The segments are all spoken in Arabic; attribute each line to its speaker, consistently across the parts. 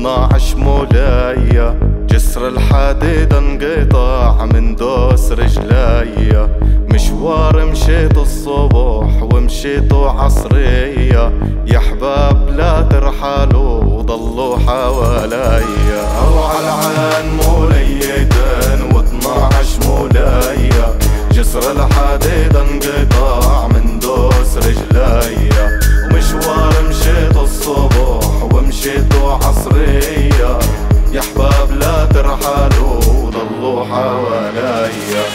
Speaker 1: و12 مولايا، جسر الحديد انقطع من دوس رجليا. مشوار مشيت الصبح ومشيتو عصرية، يا حباب لا ترحلوا وضلوا حواليا. او عالعين موليتين و12 مولايا، جسر الحديد انقطع من دوس رجليا. ومشوار مشيت الصبح ومشيتو عصرية، يا حباب لا ترحلوا وضلوا حواليا.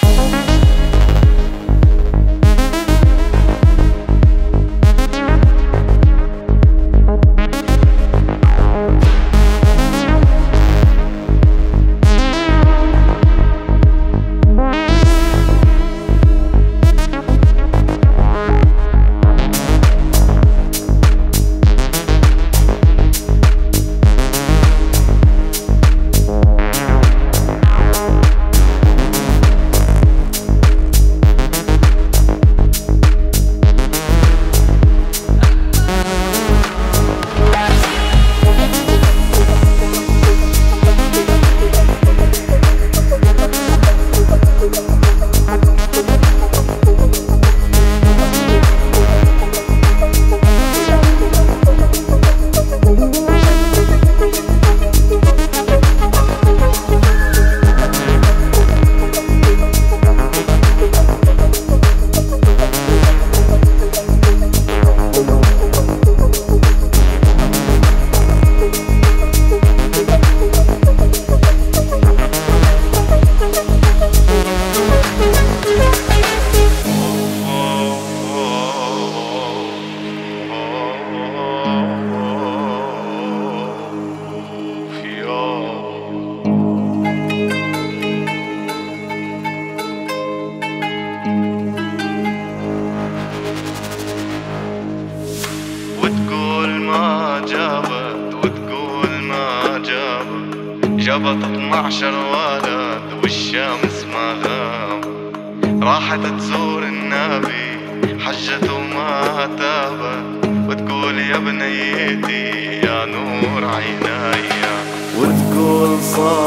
Speaker 1: وتقول ما جابت وتقول ما جابت، جابت 12 ولد والشمس ما غابت. راحت تزور النبي حجت وما تابت، وتقول يا بنيتي يا نور عينيا. وتقول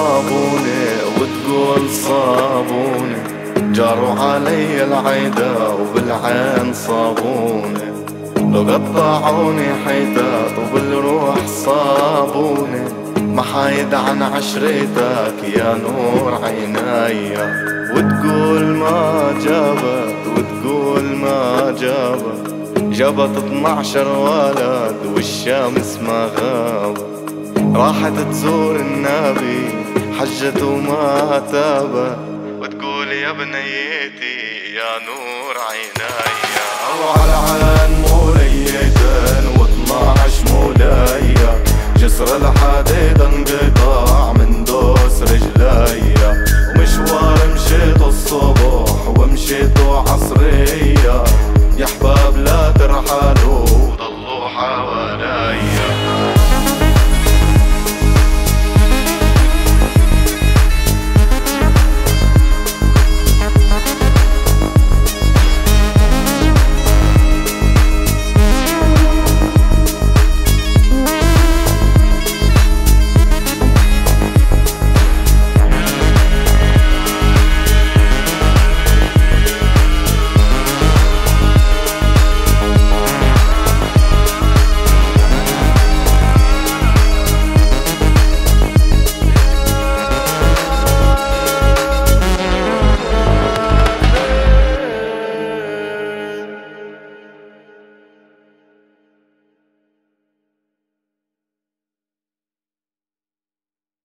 Speaker 1: صابوني وتقول صابوني، جاروا علي العيدة وبالعين صابوني. لو قطعوني حيتات وبالروح صابوني، ما حايد عن عشرتك يا نور عينيا. وتقول ما جابت وتقول ما جابت، جابت 12 ولد والشمس ما غابت. راحت تزور النبي حجت وما تابت، وتقول يا بنيتي يا نور عينيا. او عالعين موليتين و12 مولايا، جسر الحديد انقطع من دوس رجليا. ومشوار مشيت الصبح ومشيتو عصرية، يا حباب